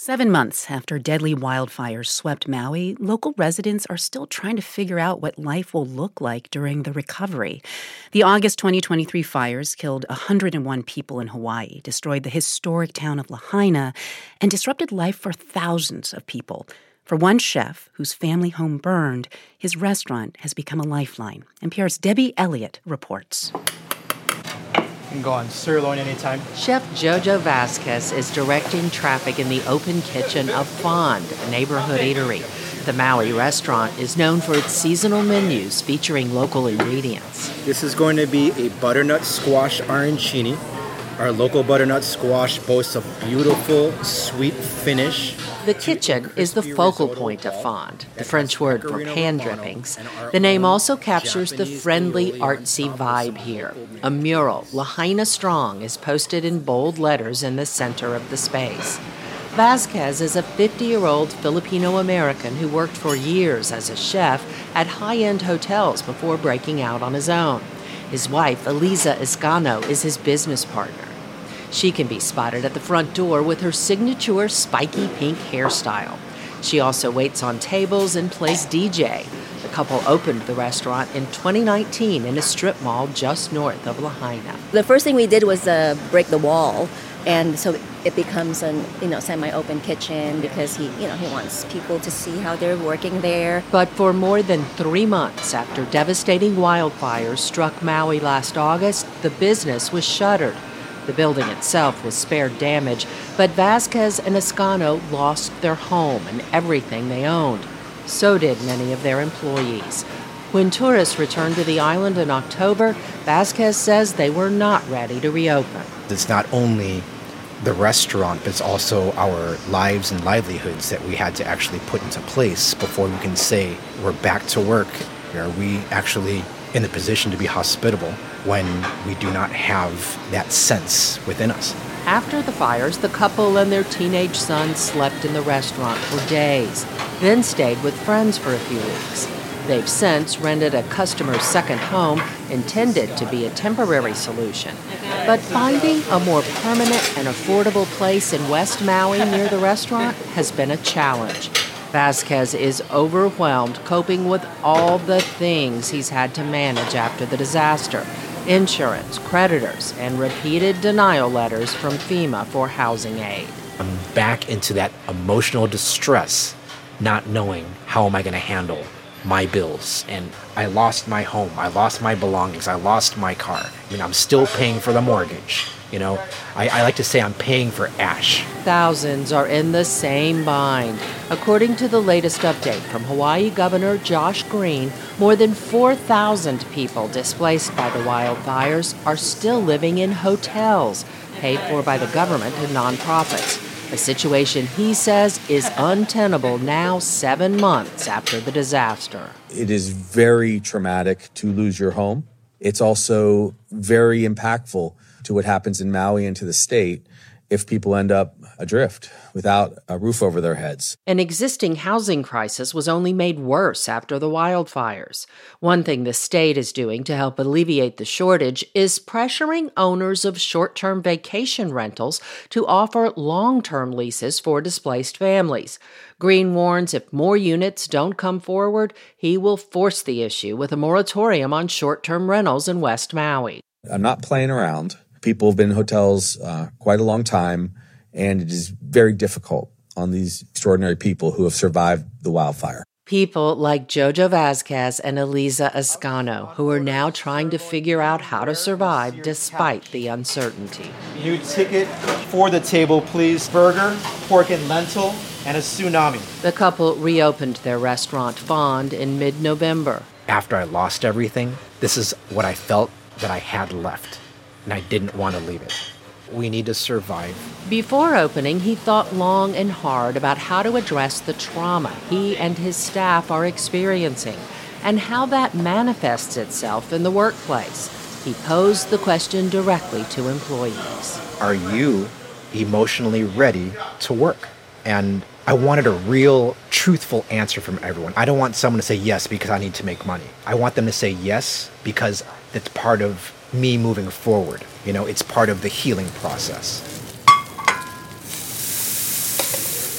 7 months after deadly wildfires swept Maui, local residents are still trying to figure out what life will look like during the recovery. The August 2023 fires killed 101 people in Hawaii, destroyed the historic town of Lahaina, and disrupted life for thousands of people. For one chef whose family home burned, his restaurant has become a lifeline. NPR's Debbie Elliott reports. You can go on sirloin anytime. Chef Jojo Vasquez is directing traffic in the open kitchen of Fond, a neighborhood eatery. The Maui restaurant is known for its seasonal menus featuring local ingredients. This is going to be a butternut squash arancini. Our local butternut squash boasts a beautiful, sweet finish. The kitchen is the focal point of Fond, the French word for pan drippings. The name also captures the friendly, artsy vibe here. A mural, Lahaina Strong, is posted in bold letters in the center of the space. Vasquez is a 50-year-old Filipino-American who worked for years as a chef at high-end hotels before breaking out on his own. His wife, Eliza Escano, is his business partner. She can be spotted at the front door with her signature spiky pink hairstyle. She also waits on tables and plays DJ. The couple opened the restaurant in 2019 in a strip mall just north of Lahaina. The first thing we did was break the wall, and so it becomes a semi-open kitchen because he wants people to see how they're working there. But for more than 3 months after devastating wildfires struck Maui last August, the business was shuttered. The building itself was spared damage, but Vasquez and Escano lost their home and everything they owned. So did many of their employees. When tourists returned to the island in October, Vasquez says they were not ready to reopen. It's not only the restaurant, but it's also our lives and livelihoods that we had to actually put into place before we can say we're back to work. Are we actually in the position to be hospitable when we do not have that sense within us? After the fires, the couple and their teenage son slept in the restaurant for days, then stayed with friends for a few weeks. They've since rented a customer's second home intended to be a temporary solution. But finding a more permanent and affordable place in West Maui near the restaurant has been a challenge. Vasquez is overwhelmed coping with all the things he's had to manage after the disaster: insurance, creditors, and repeated denial letters from FEMA for housing aid. I'm back into that emotional distress, not knowing how am I going to handle my bills. And I lost my home, I lost my belongings, I lost my car. I'm still paying for the mortgage. I like to say I'm paying for ash. Thousands are in the same bind. According to the latest update from Hawaii Governor Josh Green, more than 4,000 people displaced by the wildfires are still living in hotels, paid for by the government and nonprofits. A situation he says is untenable now 7 months after the disaster. It is very traumatic to lose your home. It's also very impactful to what happens in Maui and to the state if people end up adrift without a roof over their heads. An existing housing crisis was only made worse after the wildfires. One thing the state is doing to help alleviate the shortage is pressuring owners of short-term vacation rentals to offer long-term leases for displaced families. Green warns if more units don't come forward, he will force the issue with a moratorium on short-term rentals in West Maui. I'm not playing around. People have been in hotels quite a long time, and it is very difficult on these extraordinary people who have survived the wildfire. People like Jojo Vasquez and Eliza Escano, who are now trying to figure out how to survive despite the uncertainty. New ticket for the table, please. Burger, pork and lentil, and a tsunami. The couple reopened their restaurant Fond in mid-November. After I lost everything, this is what I felt that I had left, and I didn't want to leave it. We need to survive. Before opening, he thought long and hard about how to address the trauma he and his staff are experiencing and how that manifests itself in the workplace. He posed the question directly to employees. Are you emotionally ready to work? And I wanted a real, truthful answer from everyone. I don't want someone to say yes because I need to make money. I want them to say yes because it's part of me moving forward. It's part of the healing process.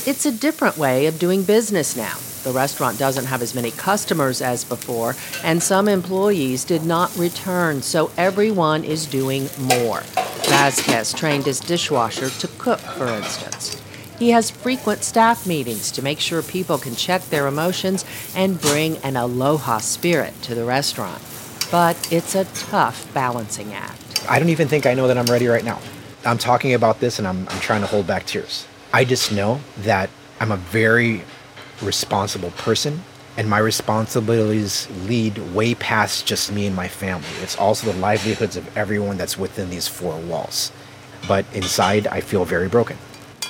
It's a different way of doing business now. The restaurant doesn't have as many customers as before, and some employees did not return, so everyone is doing more. Vasquez trained his dishwasher to cook, for instance. He has frequent staff meetings to make sure people can check their emotions and bring an aloha spirit to the restaurant. But it's a tough balancing act. I don't even think I know that I'm ready right now. I'm talking about this and I'm trying to hold back tears. I just know that I'm a very responsible person, and my responsibilities lead way past just me and my family. It's also the livelihoods of everyone that's within these four walls. But inside, I feel very broken.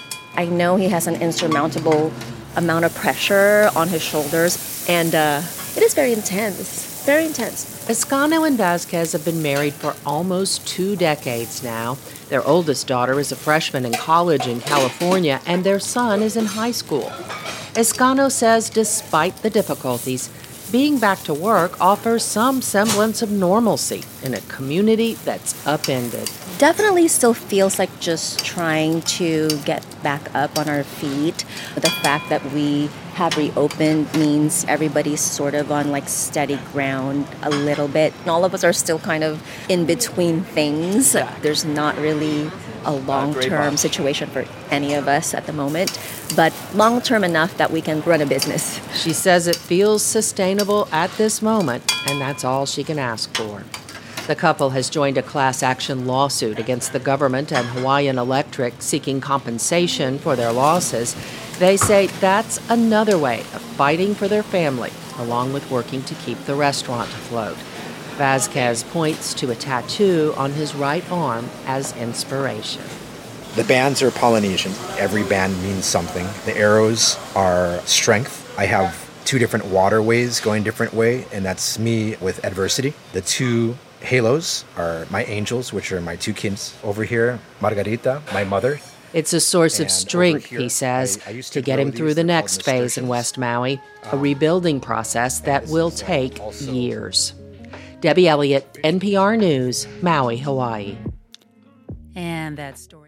I know he has an insurmountable amount of pressure on his shoulders, and it is very intense. Very intense. Escano and Vasquez have been married for almost 2 decades now. Their oldest daughter is a freshman in college in California, and their son is in high school. Escano says despite the difficulties, being back to work offers some semblance of normalcy in a community that's upended. Definitely still feels like just trying to get back up on our feet. The fact that we have reopened means everybody's sort of on like steady ground a little bit. And all of us are still kind of in between things. There's not really a long-term situation for any of us at the moment, but long-term enough that we can run a business. She says it feels sustainable at this moment, and that's all she can ask for. The couple has joined a class action lawsuit against the government and Hawaiian Electric seeking compensation for their losses. They say that's another way of fighting for their family, along with working to keep the restaurant afloat. Vasquez points to a tattoo on his right arm as inspiration. The bands are Polynesian. Every band means something. The arrows are strength. I have 2 different waterways going different way, and that's me with adversity. The 2 halos are my angels, which are my 2 kids. Over here, Margarita, my mother. It's a source of And strength, over here, he says, I used to to get grow him through these. the They're called next phase in nasturtiums. West Maui, a rebuilding process that this will is, take also- years. Debbie Elliott, NPR News, Maui, Hawaii. And that story.